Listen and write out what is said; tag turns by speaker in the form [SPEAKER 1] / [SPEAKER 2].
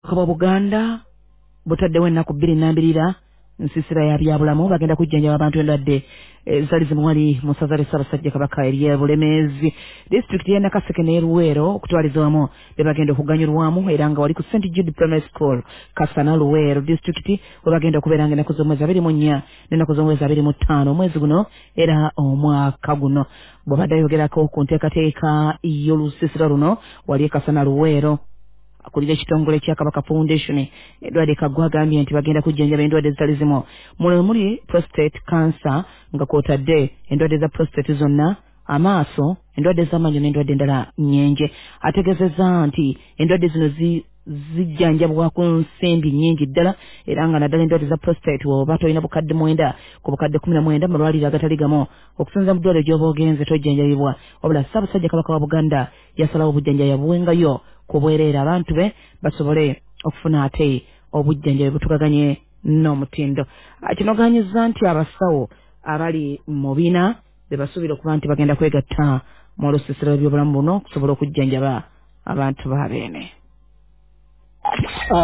[SPEAKER 1] Kaba Buganda butaddewo ennaku 22 nsisira ya byabulamu bagenda kujjanjaba abantu endwadde zali zimuwali mu ssaza lya Ssaabasajja Kabaka ery'e Bulemeezi. Disitulikiti y'e Nakaseke ne Luweero okutwalizibwamu be bagenda okuganyulwamu era nga wali ku St Jude Primary School Kasana Luweero disitulikiti we bagenda okubeera nga ennaku z'omwezi 24 n'ennaku z'omwezi 25 omwezi guno era omwaka guno. Bw'obadde ayogerako ku nteekateeka y'olusiisira luno wali e Kasana Luweero akulira ekitongole kya Kabaka Foundation endwadde Kaggwa agambye nti bagenda kujjanjaba endwadde ezitali zimu muli prostate cancer nga kwotadde endwadde za prostate zonna amaaso endwadde z'amannyo n'endwadde endala nnyingi. Ategeezezza nti endwadde zino zijjanjabwa ku nsimbi nnyingi ddala era nga naddala endwadde za prostate oba tolina bukadde 9 ku bukadde 19 malwaliro agatali gamu okusinza mu ddwaliro gy'oba ogenze tojjanjabibwa wabula Ssaabasajja Kabaka wa Buganda yasalawo obujjanjabi buwengayo ku bwereere abantu be basobole okufuna ate obujjanjabi butugaganye n'omutindo. Kino ganyizza nti abasawo abali mu bina be basuubira okuba nti bagenda kwegatta mu lusiisira lw'ebyobulamu buno okusobola okujjanjaba abantu ba beene.